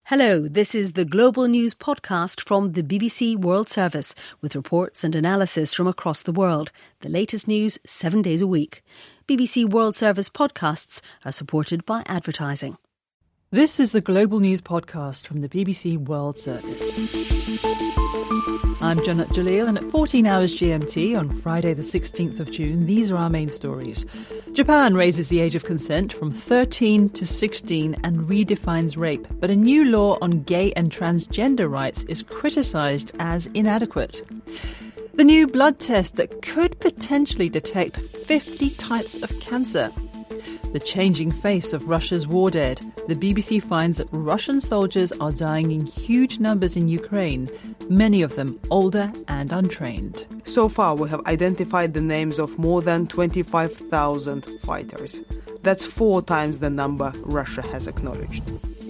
Hello, this is the Global News podcast from the BBC World Service with reports and analysis from across the world. The latest news 7 days a week. BBC World Service podcasts are supported by advertising. This is the Global News podcast from the BBC World Service. I'm Jannat Jalil, and at 14 hours GMT on Friday the 16th of June, these are our main stories. Japan raises the age of consent from 13 to 16 and redefines rape, but a new law on gay and transgender rights is criticised as inadequate. The new blood test that could potentially detect 50 types of cancer. The changing face of Russia's war dead. The BBC finds that Russian soldiers are dying in huge numbers in Ukraine, many of them older and untrained. So far, we have identified the names of more than 25,000 fighters. That's 4 times the number Russia has acknowledged.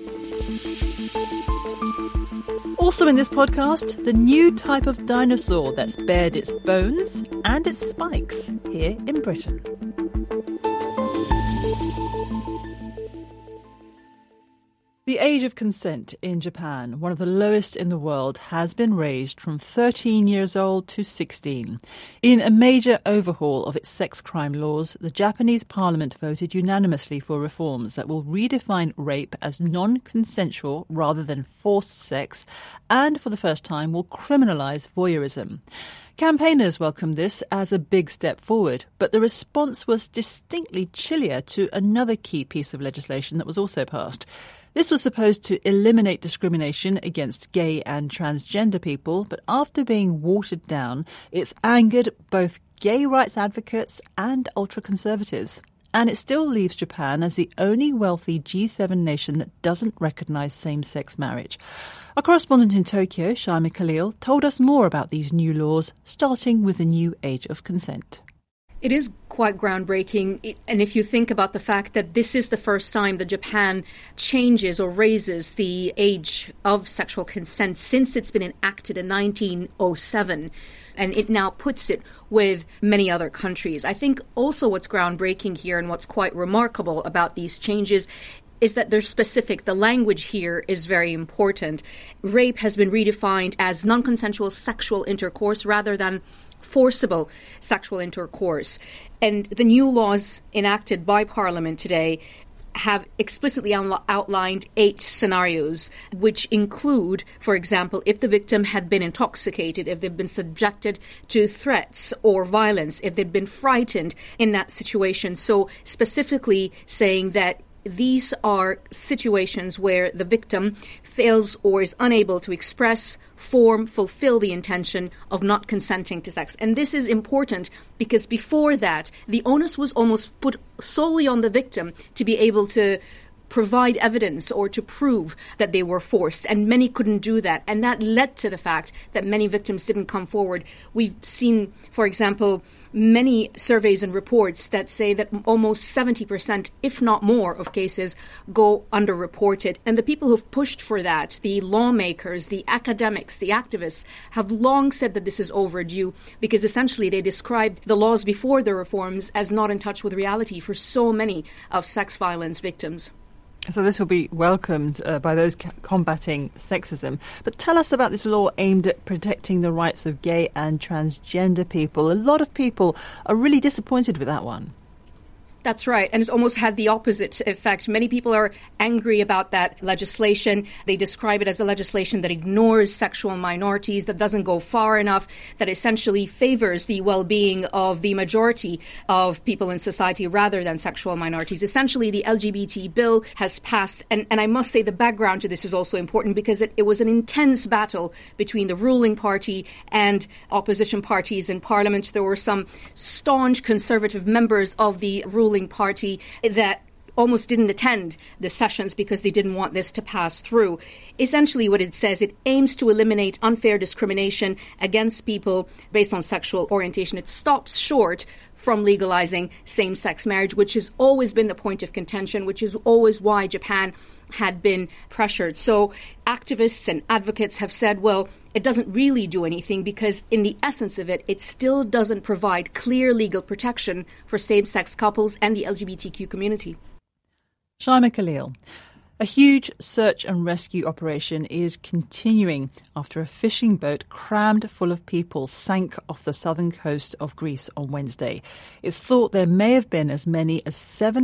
Also in this podcast, the new type of dinosaur that's bared its bones and its spikes here in Britain. The age of consent in Japan, one of the lowest in the world, has been raised from 13 years old to 16. In a major overhaul of its sex crime laws, the Japanese parliament voted unanimously for reforms that will redefine rape as non-consensual rather than forced sex, and for the first time will criminalise voyeurism. Campaigners welcomed this as a big step forward, but the response was distinctly chillier to another key piece of legislation that was also passed. This was supposed to eliminate discrimination against gay and transgender people, but after being watered down, it's angered both gay rights advocates and ultra-conservatives. And it still leaves Japan as the only wealthy G7 nation that doesn't recognise same-sex marriage. Our correspondent in Tokyo, Shaima Khalil, told us more about these new laws, starting with the new age of consent. It is quite groundbreaking, and if you think about the fact that this is the first time that Japan changes or raises the age of sexual consent since it's been enacted in 1907, and it now puts it with many other countries. I think also what's groundbreaking here and what's quite remarkable about these changes is that they're specific. The language here is very important. Rape has been redefined as non-consensual sexual intercourse rather than forcible sexual intercourse. And the new laws enacted by Parliament today have explicitly outlined 8 scenarios, which include, for example, if the victim had been intoxicated, if they've been subjected to threats or violence, if they've been frightened in that situation. So specifically saying that these are situations where the victim fails or is unable to express, form, fulfill the intention of not consenting to sex. And this is important because before that, the onus was almost put solely on the victim to be able to provide evidence or to prove that they were forced, and many couldn't do that. And that led to the fact that many victims didn't come forward. We've seen, for example, many surveys and reports that say that almost 70%, if not more, of cases go underreported. And the people who've pushed for that, the lawmakers, the academics, the activists, have long said that this is overdue because essentially they described the laws before the reforms as not in touch with reality for so many of sex violence victims. So this will be welcomed by those combating sexism. But tell us about this law aimed at protecting the rights of gay and transgender people. A lot of people are really disappointed with that one. That's right. And it's almost had the opposite effect. Many people are angry about that legislation. They describe it as a legislation that ignores sexual minorities, that doesn't go far enough, that essentially favors the well-being of the majority of people in society rather than sexual minorities. Essentially, the LGBT bill has passed. And I must say the background to this is also important because it was an intense battle between the ruling party and opposition parties in Parliament. There were some staunch conservative members of the ruling party that almost didn't attend the sessions because they didn't want this to pass through. Essentially what it says, it aims to eliminate unfair discrimination against people based on sexual orientation. It stops short from legalizing same-sex marriage, which has always been the point of contention, which is always why Japan had been pressured. So activists and advocates have said, well, it doesn't really do anything because in the essence of it, it still doesn't provide clear legal protection for same-sex couples and the LGBTQ community. Shaima Khalil. A huge search and rescue operation is continuing after a fishing boat crammed full of people sank off the southern coast of Greece on Wednesday. It's thought there may have been as many as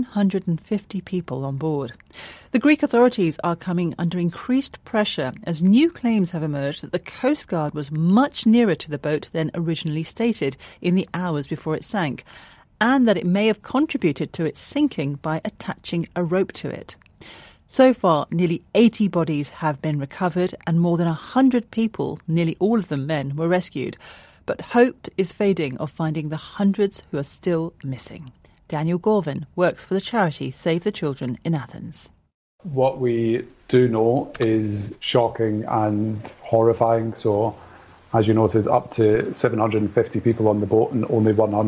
750 people on board. The Greek authorities are coming under increased pressure as new claims have emerged that the Coast Guard was much nearer to the boat than originally stated in the hours before it sank, and that it may have contributed to its sinking by attaching a rope to it. So far, nearly 80 bodies have been recovered and more than 100 people, nearly all of them men, were rescued. But hope is fading of finding the hundreds who are still missing. Daniel Gorvin works for the charity Save the Children in Athens. What we do know is shocking and horrifying. So, as you noted, up to 750 people on the boat and only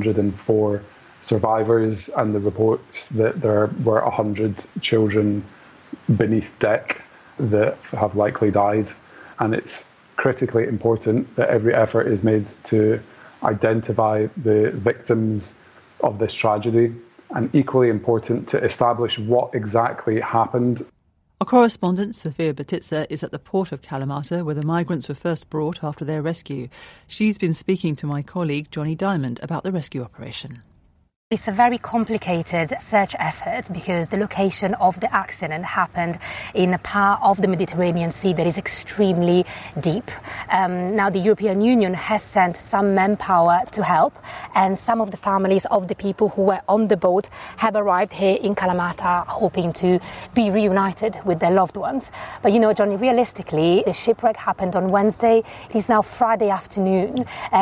104 survivors, and the reports that there were 100 children beneath deck that have likely died. And it's critically important that every effort is made to identify the victims of this tragedy, and equally important to establish what exactly happened. Our correspondent, Sofia Batitsa, is at the port of Kalamata, where the migrants were first brought after their rescue. She's been speaking to my colleague, Johnny Diamond, about the rescue operation. It's a very complicated search effort because the location of the accident happened in a part of the Mediterranean Sea that is extremely deep. Now, the European Union has sent some manpower to help, and some of the families of the people who were on the boat have arrived here in Kalamata hoping to be reunited with their loved ones. But, you know, Johnny, realistically, the shipwreck happened on Wednesday. It is now Friday afternoon,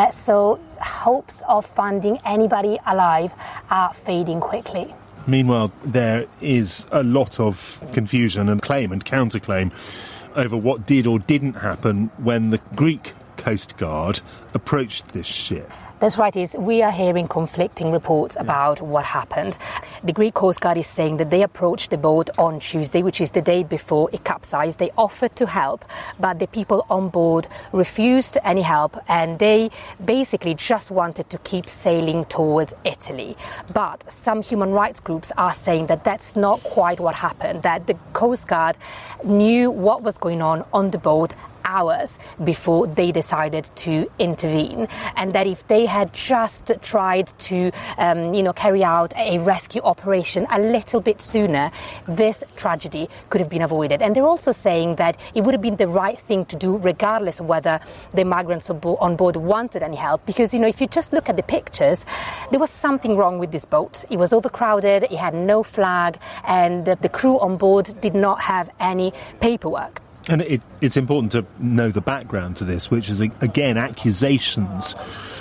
so hopes of finding anybody alive are fading quickly. Meanwhile, there is a lot of confusion and claim and counterclaim over what did or didn't happen when the Greek Coast Guard approached this ship. That's right, we are hearing conflicting reports about what happened. The Greek Coast Guard is saying that they approached the boat on Tuesday, which is the day before it capsized. They offered to help, but the people on board refused any help, and they basically just wanted to keep sailing towards Italy. But some human rights groups are saying that that's not quite what happened, that the Coast Guard knew what was going on the boat hours before they decided to intervene, and that if they had just tried to carry out a rescue operation a little bit sooner, this tragedy could have been avoided. And they're also saying that it would have been the right thing to do regardless of whether the migrants on board wanted any help, because, you know, if you just look at the pictures, there was something wrong with this boat. It was overcrowded, it had no flag, and the crew on board did not have any paperwork. And it's important to know the background to this, which is, again, accusations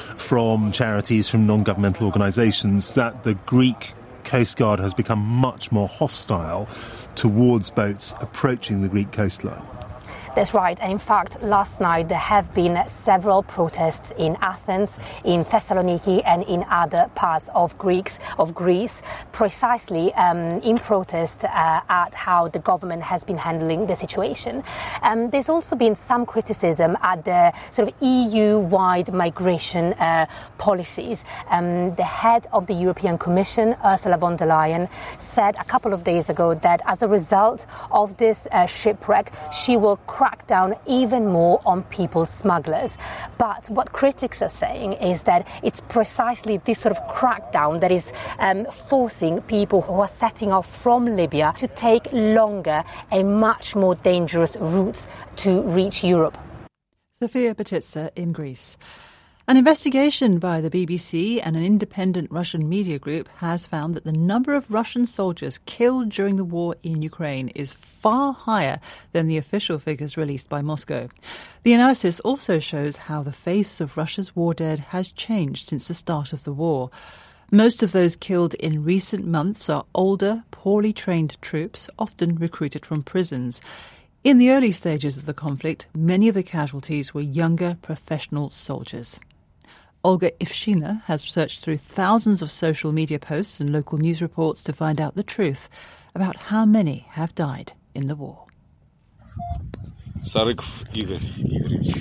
from charities, from non-governmental organisations, that the Greek Coast Guard has become much more hostile towards boats approaching the Greek coastline. That's right. And in fact, last night there have been several protests in Athens, in Thessaloniki and in other parts of Greece, precisely in protest at how the government has been handling the situation. There's also been some criticism at the sort of EU-wide migration policies. The head of the European Commission, Ursula von der Leyen, said a couple of days ago that as a result of this shipwreck, she will crack down even more on people smugglers. But what critics are saying is that it's precisely this sort of crackdown that is forcing people who are setting off from Libya to take longer and much more dangerous routes to reach Europe. Sofia Batitsa in Greece. An investigation by the BBC and an independent Russian media group has found that the number of Russian soldiers killed during the war in Ukraine is far higher than the official figures released by Moscow. The analysis also shows how the face of Russia's war dead has changed since the start of the war. Most of those killed in recent months are older, poorly trained troops, often recruited from prisons. In the early stages of the conflict, many of the casualties were younger professional soldiers. Olga Ivshina has searched through thousands of social media posts and local news reports to find out the truth about how many have died in the war. Sarykov Igor Igorovich.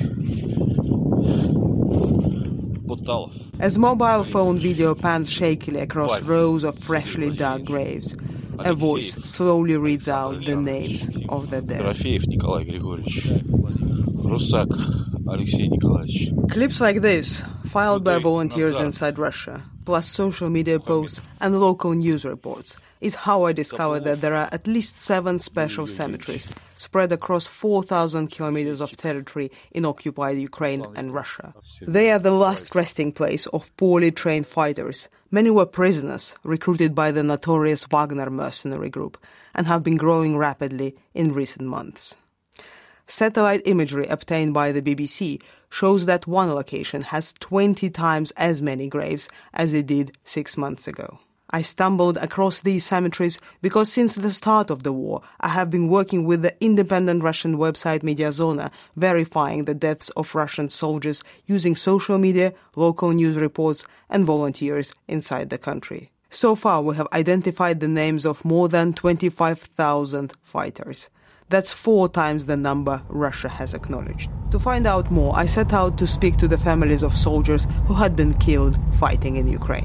As mobile phone video pans shakily across rows of freshly dug graves, A voice slowly reads out the names of the dead. Дорофеев Николай Григорьевич, Русак Алексей Николаевич. Clips like this, filed by volunteers inside Russia, plus social media posts and local news reports, is how I discovered that there are at least 7 special cemeteries spread across 4,000 kilometers of territory in occupied Ukraine and Russia. They are the last resting place of poorly trained fighters. Many were prisoners recruited by the notorious Wagner mercenary group and have been growing rapidly in recent months. Satellite imagery obtained by the BBC shows that one location has 20 times as many graves as it did 6 months ago. I stumbled across these cemeteries because since the start of the war, I have been working with the independent Russian website Mediazona, verifying the deaths of Russian soldiers using social media, local news reports, and volunteers inside the country. So far, we have identified the names of more than 25,000 fighters. That's 4 times the number Russia has acknowledged. To find out more, I set out to speak to the families of soldiers who had been killed fighting in Ukraine.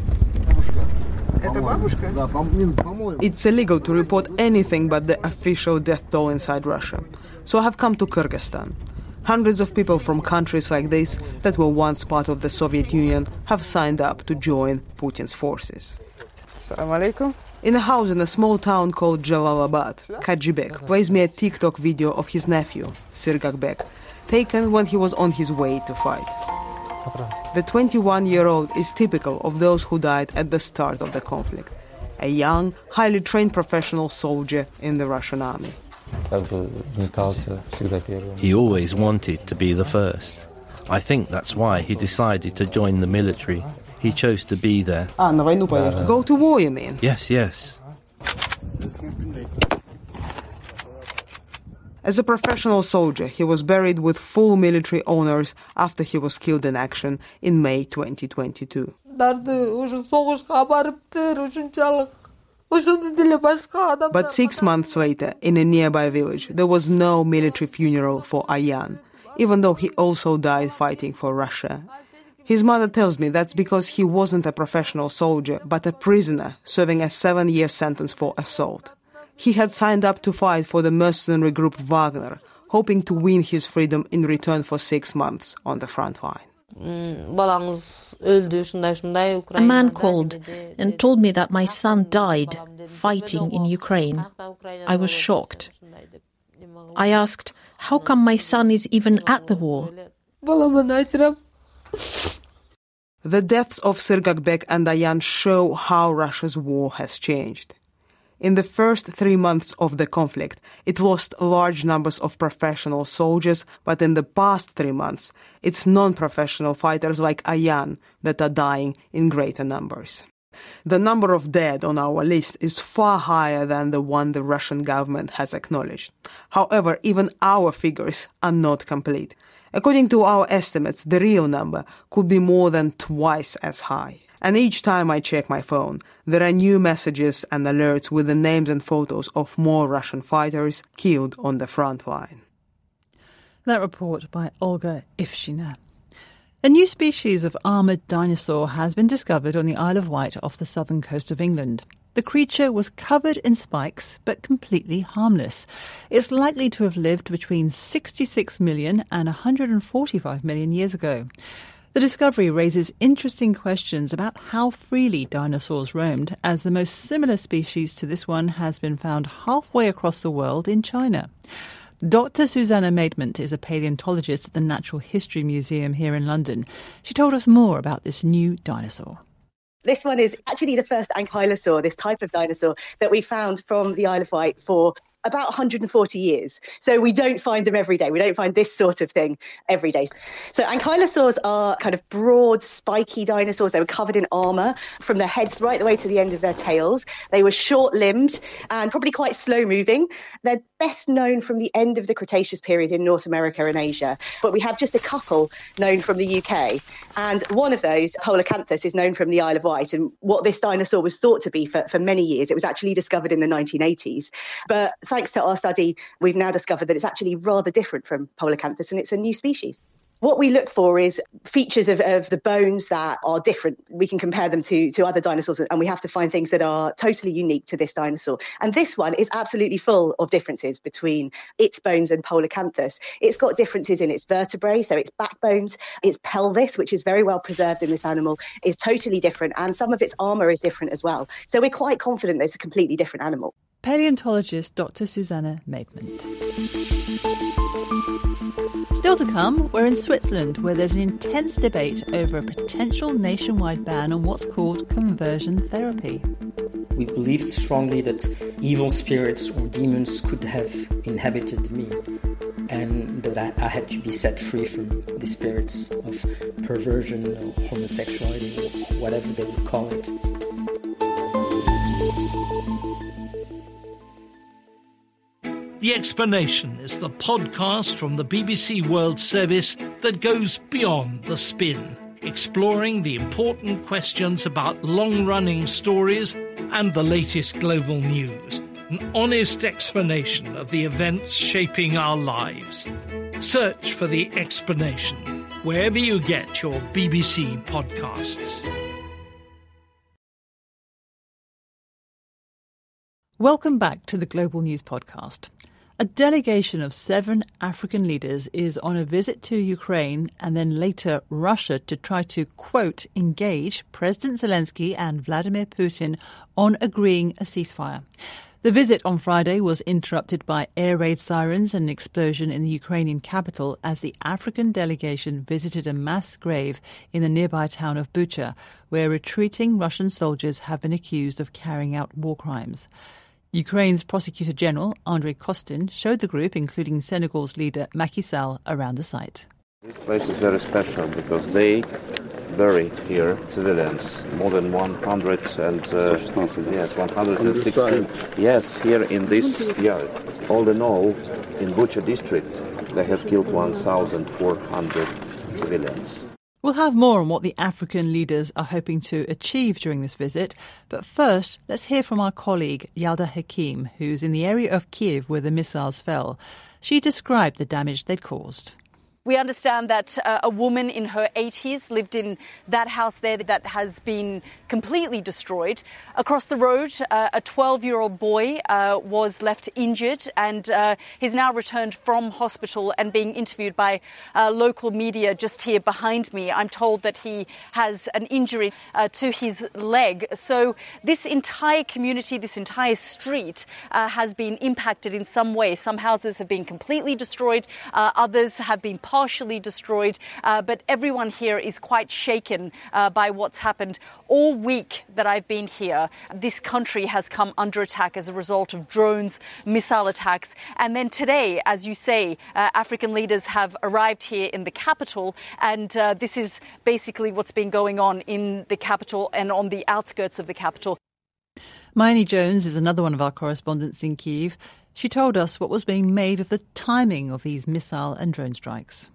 It's illegal to report anything but the official death toll inside Russia. So I have come to Kyrgyzstan. Hundreds of people from countries like this that were once part of the Soviet Union have signed up to join Putin's forces. Assalamu alaikum. In a house in a small town called Jalalabad, Kajibek plays me a TikTok video of his nephew, Sirgagbek, taken when he was on his way to fight. The 21-year-old is typical of those who died at the start of the conflict. A young, highly trained professional soldier in the Russian army. He always wanted to be the first. I think that's why he decided to join the military. He chose to be there. Go to war, you mean? Yes. As a professional soldier, he was buried with full military honors after he was killed in action in May 2022. But 6 months later, in a nearby village, there was no military funeral for Ayan, even though he also died fighting for Russia. His mother tells me that's because he wasn't a professional soldier, but a prisoner serving a 7-year sentence for assault. He had signed up to fight for the mercenary group Wagner, hoping to win his freedom in return for 6 months on the front line. A man called and told me that my son died fighting in Ukraine. I was shocked. I asked, how come my son is even at the war? The deaths of Sirgagbek and Ayan show how Russia's war has changed. In the first 3 months of the conflict, it lost large numbers of professional soldiers, but in the past 3 months, it's non-professional fighters like Ayan that are dying in greater numbers. The number of dead on our list is far higher than the one the Russian government has acknowledged. However, even our figures are not complete. According to our estimates, the real number could be more than twice as high. And each time I check my phone, there are new messages and alerts with the names and photos of more Russian fighters killed on the front line. That report by Olga Ivshina. A new species of armoured dinosaur has been discovered on the Isle of Wight off the southern coast of England. The creature was covered in spikes, but completely harmless. It's likely to have lived between 66 million and 145 million years ago. The discovery raises interesting questions about how freely dinosaurs roamed, as the most similar species to this one has been found halfway across the world in China. Dr. Susanna Maidment is a paleontologist at the Natural History Museum here in London. She told us more about this new dinosaur. This one is actually the first ankylosaur, this type of dinosaur, that we found from the Isle of Wight for about 140 years. So we don't find them every day. We don't find this sort of thing every day. So ankylosaurs are kind of broad, spiky dinosaurs. They were covered in armour from their heads right the way to the end of their tails. They were short-limbed and probably quite slow-moving. They're best known from the end of the Cretaceous period in North America and Asia. But we have just a couple known from the UK. And one of those, Polacanthus, is known from the Isle of Wight. And what this dinosaur was thought to be for many years, it was actually discovered in the 1980s. But thanks to our study, we've now discovered that it's actually rather different from Polacanthus, and it's a new species. What we look for is features of the bones that are different. We can compare them to other dinosaurs, and we have to find things that are totally unique to this dinosaur. And this one is absolutely full of differences between its bones and Polacanthus. It's got differences in its vertebrae, so its backbones, its pelvis, which is very well preserved in this animal, is totally different, and some of its armour is different as well. So we're quite confident that it's a completely different animal. Paleontologist Dr. Susanne Maidment. Still to come, we're in Switzerland, where there's an intense debate over a potential nationwide ban on what's called conversion therapy. We believed strongly that evil spirits or demons could have inhabited me, and that I had to be set free from the spirits of perversion or homosexuality or whatever they would call it. The Explanation is the podcast from the BBC World Service that goes beyond the spin, exploring the important questions about long-running stories and the latest global news. An honest explanation of the events shaping our lives. Search for The Explanation wherever you get your BBC podcasts. Welcome back to the Global News Podcast. A delegation of 7 African leaders is on a visit to Ukraine and then later Russia to try to, quote, engage President Zelensky and Vladimir Putin on agreeing a ceasefire. The visit on Friday was interrupted by air raid sirens and an explosion in the Ukrainian capital as the African delegation visited a mass grave in the nearby town of Bucha, where retreating Russian soldiers have been accused of carrying out war crimes. Ukraine's Prosecutor General, Andrei Kostin, showed the group, including Senegal's leader Macky Sall, around the site. This place is very special because they bury here civilians, more than 116. Yes, here in this yard. All in all, in Bucha district, they have killed 1,400 civilians. We'll have more on what the African leaders are hoping to achieve during this visit. But first, let's hear from our colleague Yalda Hakim, who's in the area of Kiev where the missiles fell. She described the damage they'd caused. We understand that a woman in her 80s lived in that house there that has been completely destroyed. Across the road, a 12-year-old boy was left injured and he's now returned from hospital and being interviewed by local media just here behind me. I'm told that he has an injury to his leg. So this entire community, this entire street has been impacted in some way. Some houses have been completely destroyed, others have been partially destroyed, but everyone here is quite shaken by what's happened. All week that I've been here, this country has come under attack as a result of drones, missile attacks. And then today, as you say, African leaders have arrived here in the capital, and this is basically what's been going on in the capital and on the outskirts of the capital. Mayeni Jones is another one of our correspondents in Kyiv. She told us what was being made of the timing of these missile and drone strikes.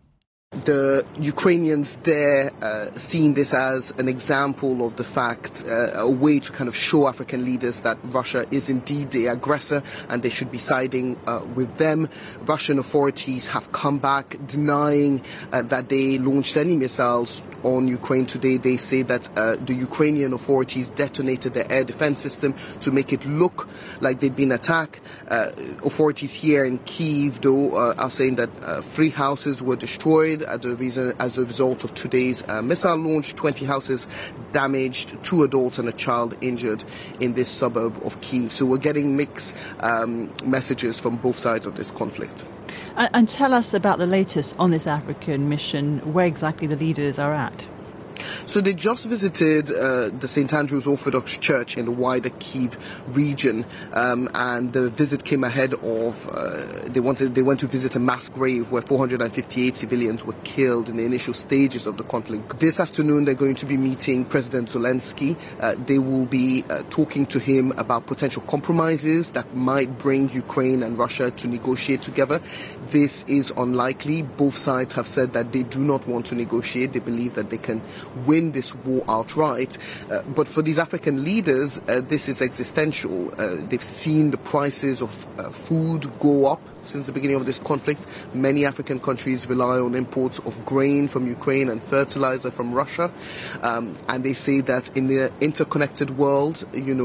The Ukrainians there seeing this as an example of the fact, a way to kind of show African leaders that Russia is indeed the aggressor and they should be siding with them. Russian authorities have come back denying that they launched any missiles on Ukraine today. They say that the Ukrainian authorities detonated the air defense system to make it look like they'd been attacked. Authorities here in Kyiv, though, are saying that 3 houses were destroyed as a result of today's missile launch. 20 houses damaged, 2 adults and a child injured in this suburb of Kyiv. So we're getting mixed messages from both sides of this conflict. And tell us about the latest on this African mission, where exactly the leaders are at. So they just visited the St. Andrew's Orthodox Church in the wider Kyiv region, and the visit came ahead of they went to visit a mass grave where 458 civilians were killed in the initial stages of the conflict. This afternoon they're going to be meeting President Zelensky. They will be talking to him about potential compromises that might bring Ukraine and Russia to negotiate together. This is unlikely. Both sides have said that they do not want to negotiate. They believe that they can win win this war outright. But for these African leaders, this is existential. They've seen the prices of food go up since the beginning of this conflict. Many African countries rely on imports of grain from Ukraine and fertilizer from Russia. And they say that in the interconnected world,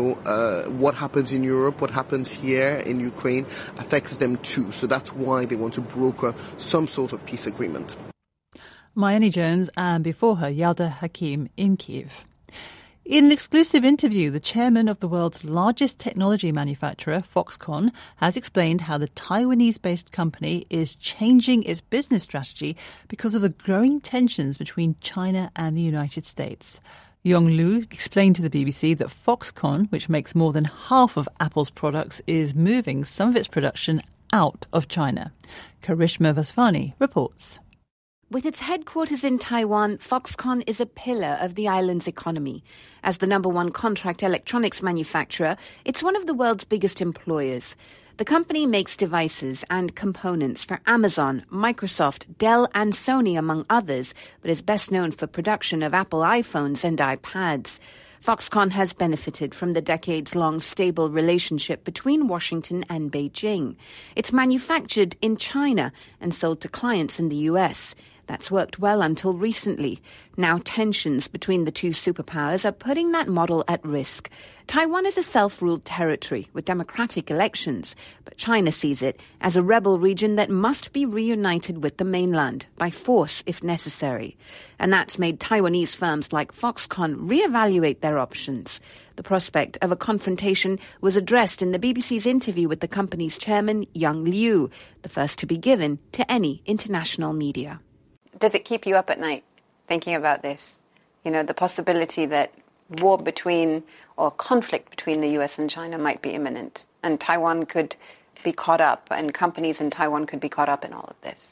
what happens in Europe, what happens here in Ukraine affects them too. So that's why they want to broker some sort of peace agreement. Mayeni Jones, and before her, Yalda Hakim in Kyiv. In an exclusive interview, the chairman of the world's largest technology manufacturer, Foxconn, has explained how the Taiwanese-based company is changing its business strategy because of the growing tensions between China and the United States. Yong Lu explained to the BBC that Foxconn, which makes more than half of Apple's products, is moving some of its production out of China. Karishma Vaswani reports. With its headquarters in Taiwan, Foxconn is a pillar of the island's economy. As the number one contract electronics manufacturer, it's one of the world's biggest employers. The company makes devices and components for Amazon, Microsoft, Dell and Sony, among others, but is best known for production of Apple iPhones and iPads. Foxconn has benefited from the decades-long stable relationship between Washington and Beijing. It's manufactured in China and sold to clients in the US. That's worked well until recently. Now tensions between the two superpowers are putting that model at risk. Taiwan is a self-ruled territory with democratic elections, but China sees it as a rebel region that must be reunited with the mainland, by force if necessary. And that's made Taiwanese firms like Foxconn reevaluate their options. The prospect of a confrontation was addressed in the BBC's interview with the company's chairman, Yang Liu, the first to be given to any international media. Does it keep you up at night thinking about this? The possibility that war between or conflict between the US and China might be imminent, and Taiwan could be caught up, and companies in Taiwan could be caught up in all of this?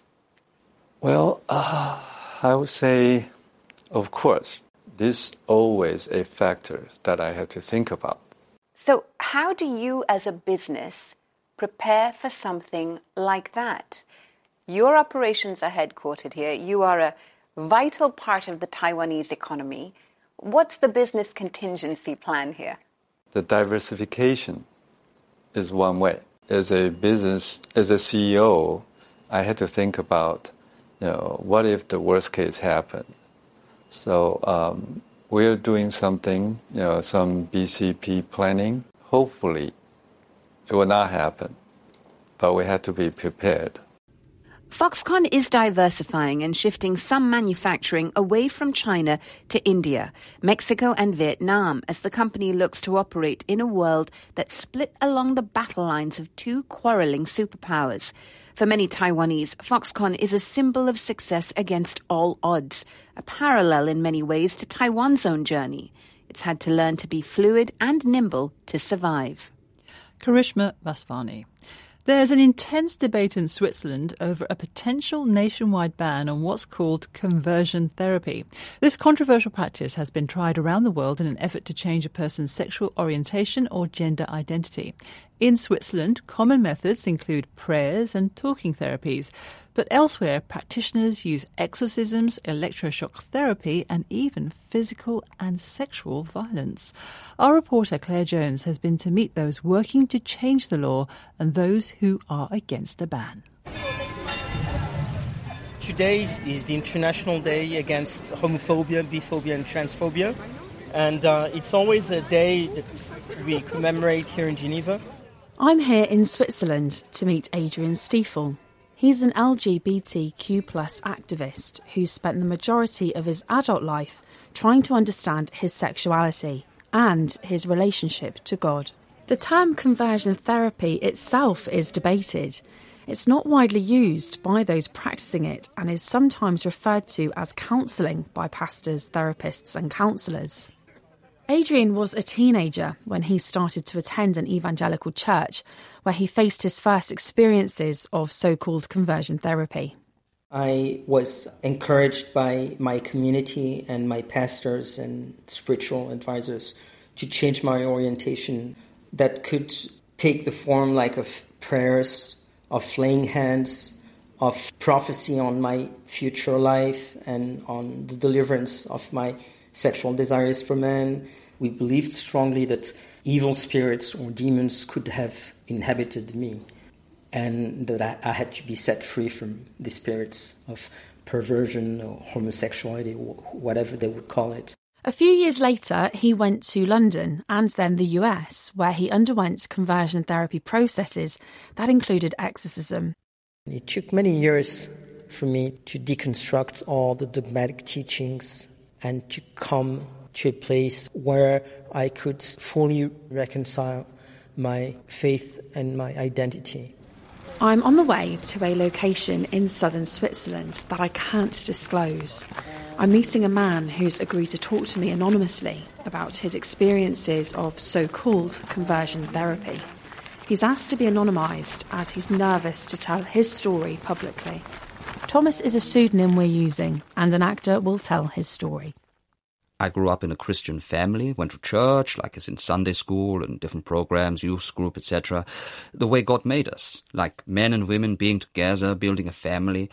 Well, I would say, of course, this is always a factor that I have to think about. So how do you as a business prepare for something like that? Your operations are headquartered here. You are a vital part of the Taiwanese economy. What's the business contingency plan here? The diversification is one way. As a business, as a CEO, I had to think about, what if the worst case happened? So we're doing something, some BCP planning. Hopefully, it will not happen, but we have to be prepared. Foxconn is diversifying and shifting some manufacturing away from China to India, Mexico and Vietnam as the company looks to operate in a world that's split along the battle lines of two quarreling superpowers. For many Taiwanese, Foxconn is a symbol of success against all odds, a parallel in many ways to Taiwan's own journey. It's had to learn to be fluid and nimble to survive. Karishma Vaswani. There's an intense debate in Switzerland over a potential nationwide ban on what's called conversion therapy. This controversial practice has been tried around the world in an effort to change a person's sexual orientation or gender identity. In Switzerland, common methods include prayers and talking therapies. But elsewhere, practitioners use exorcisms, electroshock therapy, and even physical and sexual violence. Our reporter Claire Jones has been to meet those working to change the law and those who are against a ban. Today is the International Day Against Homophobia, Biphobia and Transphobia. And it's always a day that we commemorate here in Geneva. I'm here in Switzerland to meet Adrian Stiefel. He's an LGBTQ+ activist who spent the majority of his adult life trying to understand his sexuality and his relationship to God. The term conversion therapy itself is debated. It's not widely used by those practicing it and is sometimes referred to as counselling by pastors, therapists and counsellors. Adrian was a teenager when he started to attend an evangelical church where he faced his first experiences of so-called conversion therapy. I was encouraged by my community and my pastors and spiritual advisors to change my orientation that could take the form of prayers, of laying hands, of prophecy on my future life and on the deliverance of my sexual desires for men. We believed strongly that evil spirits or demons could have inhabited me, and that I had to be set free from the spirits of perversion or homosexuality, or whatever they would call it. A few years later, he went to London and then the US, where he underwent conversion therapy processes that included exorcism. It took many years for me to deconstruct all the dogmatic teachings and to come to a place where I could fully reconcile my faith and my identity. I'm on the way to a location in southern Switzerland that I can't disclose. I'm meeting a man who's agreed to talk to me anonymously about his experiences of so-called conversion therapy. He's asked to be anonymised as he's nervous to tell his story publicly. Thomas is a pseudonym we're using, and an actor will tell his story. I grew up in a Christian family, went to church, like as in Sunday school and different programs, youth group, etc. The way God made us, like men and women being together, building a family.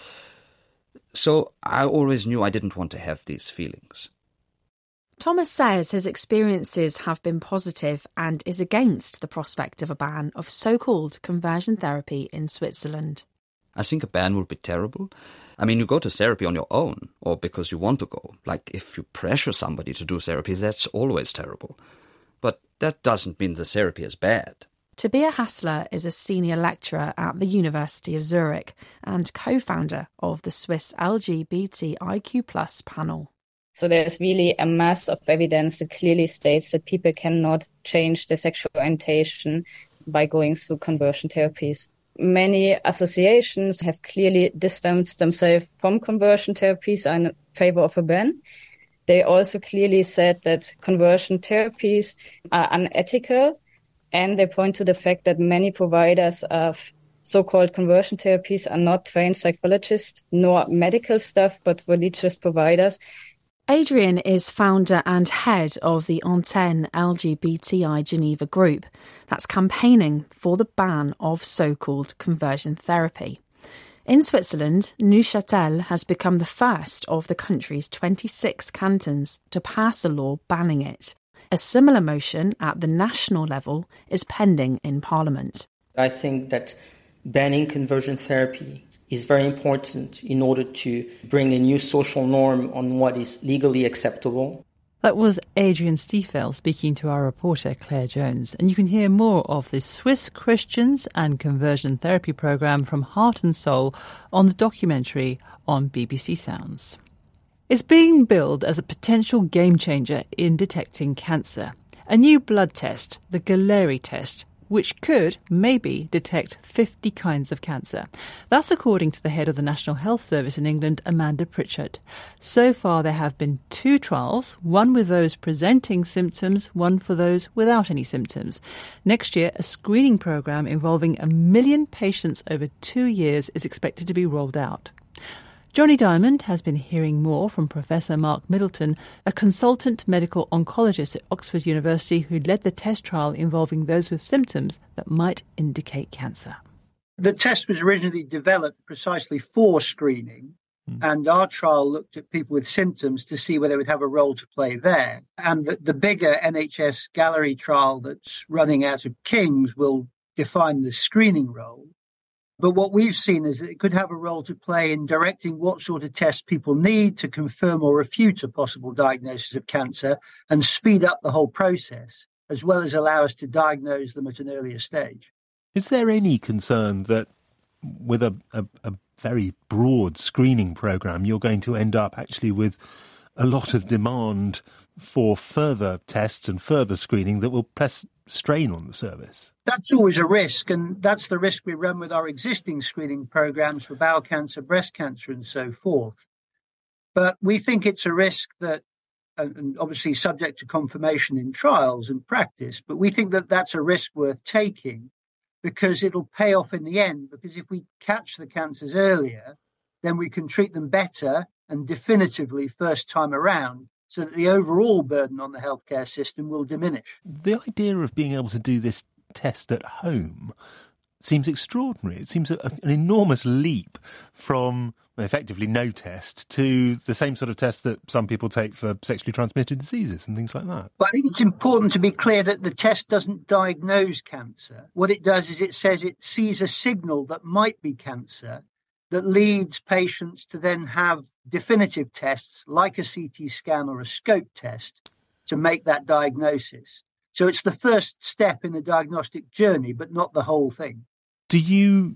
So I always knew I didn't want to have these feelings. Thomas says his experiences have been positive and is against the prospect of a ban of so-called conversion therapy in Switzerland. I think a ban would be terrible. I mean, you go to therapy on your own or because you want to go. Like if you pressure somebody to do therapy, that's always terrible. But that doesn't mean the therapy is bad. Tobias Hassler is a senior lecturer at the University of Zurich and co-founder of the Swiss LGBTIQ+ panel. So there's really a mass of evidence that clearly states that people cannot change their sexual orientation by going through conversion therapies. Many associations have clearly distanced themselves from conversion therapies in favor of a ban. They also clearly said that conversion therapies are unethical, and they point to the fact that many providers of so-called conversion therapies are not trained psychologists nor medical staff, but religious providers. Adrian is founder and head of the Antenne LGBTI Geneva group that's campaigning for the ban of so-called conversion therapy. In Switzerland, Neuchâtel has become the first of the country's 26 cantons to pass a law banning it. A similar motion at the national level is pending in Parliament. I think that banning conversion therapy is very important in order to bring a new social norm on what is legally acceptable. That was Adrian Stiefel speaking to our reporter Claire Jones. And you can hear more of the Swiss Christians and Conversion Therapy programme from Heart and Soul on the documentary on BBC Sounds. It's being billed as a potential game changer in detecting cancer. A new blood test, the Galleri test, which could maybe detect 50 kinds of cancer. That's according to the head of the National Health Service in England, Amanda Pritchard. So far there have been 2 trials, one with those presenting symptoms, one for those without any symptoms. Next year, a screening programme involving 1 million patients over 2 years is expected to be rolled out. Johnny Diamond has been hearing more from Professor Mark Middleton, a consultant medical oncologist at Oxford University who led the test trial involving those with symptoms that might indicate cancer. The test was originally developed precisely for screening, and our trial looked at people with symptoms to see whether they would have a role to play there. And the bigger NHS Galleri trial that's running out of King's will define the screening role. But what we've seen is that it could have a role to play in directing what sort of tests people need to confirm or refute a possible diagnosis of cancer and speed up the whole process, as well as allow us to diagnose them at an earlier stage. Is there any concern that with a very broad screening programme, you're going to end up actually with a lot of demand for further tests and further screening that will press strain on the service? That's always a risk, and that's the risk we run with our existing screening programs for bowel cancer, breast cancer, and so forth. But we think it's a risk that, and obviously subject to confirmation in trials and practice, but we think that that's a risk worth taking because it'll pay off in the end, because if we catch the cancers earlier, then we can treat them better and definitively first time around, so that the overall burden on the healthcare system will diminish. The idea of being able to do this test at home seems extraordinary. It seems an enormous leap from effectively no test to the same sort of test that some people take for sexually transmitted diseases and things like that. But I think it's important to be clear that the test doesn't diagnose cancer. What it does is it says it sees a signal that might be cancer that leads patients to then have definitive tests like a CT scan or a scope test to make that diagnosis. So it's the first step in the diagnostic journey, but not the whole thing. Do you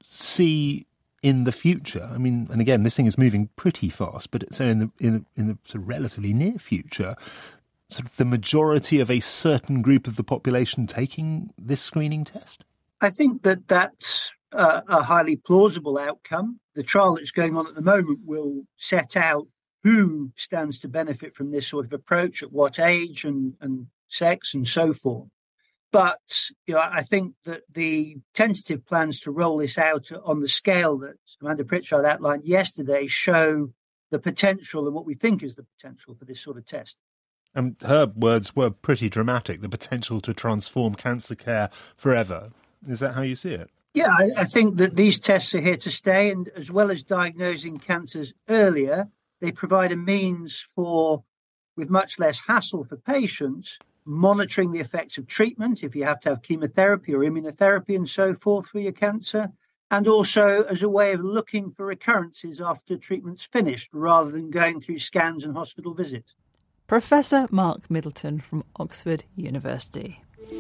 see in the future, I mean, and again, this thing is moving pretty fast, but so in the sort of relatively near future, sort of the majority of a certain group of the population taking this screening test? I think that that's a highly plausible outcome. The trial that's going on at the moment will set out who stands to benefit from this sort of approach, at what age and sex and so forth. But I think that the tentative plans to roll this out on the scale that Amanda Pritchard outlined yesterday show the potential and what we think is the potential for this sort of test. And her words were pretty dramatic, the potential to transform cancer care forever. Is that how you see it? Yeah, I think that these tests are here to stay, and as well as diagnosing cancers earlier, they provide a means for, with much less hassle for patients, monitoring the effects of treatment, if you have to have chemotherapy or immunotherapy and so forth for your cancer, and also as a way of looking for recurrences after treatment's finished, rather than going through scans and hospital visits. Professor Mark Middleton from Oxford University.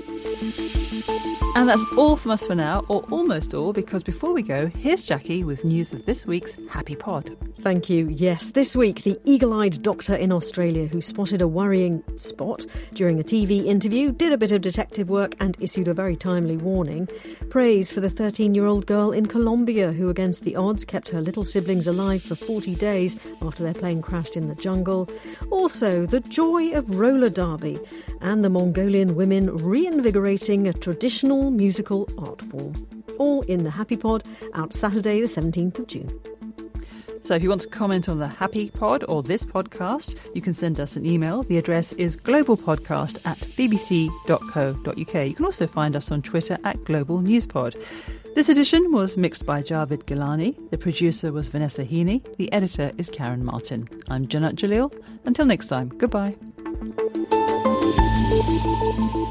And that's all from us for now, or almost all, because before we go, here's Jackie with news of this week's Happy Pod. Thank you. Yes, this week, the eagle-eyed doctor in Australia who spotted a worrying spot during a TV interview, did a bit of detective work and issued a very timely warning. Praise for the 13-year-old girl in Colombia who, against the odds, kept her little siblings alive for 40 days after their plane crashed in the jungle. Also, the joy of roller derby and the Mongolian women reinvigorating a traditional musical art form. All in the Happy Pod, out Saturday the 17th of June. So if you want to comment on the Happy Pod or this podcast, you can send us an email. The address is globalpodcast@bbc.co.uk. You can also find us on Twitter @globalnewspod. This edition was mixed by Javed Gilani. The producer was Vanessa Heaney. The editor is Karen Martin. I'm Janat Jalil. Until next time, goodbye.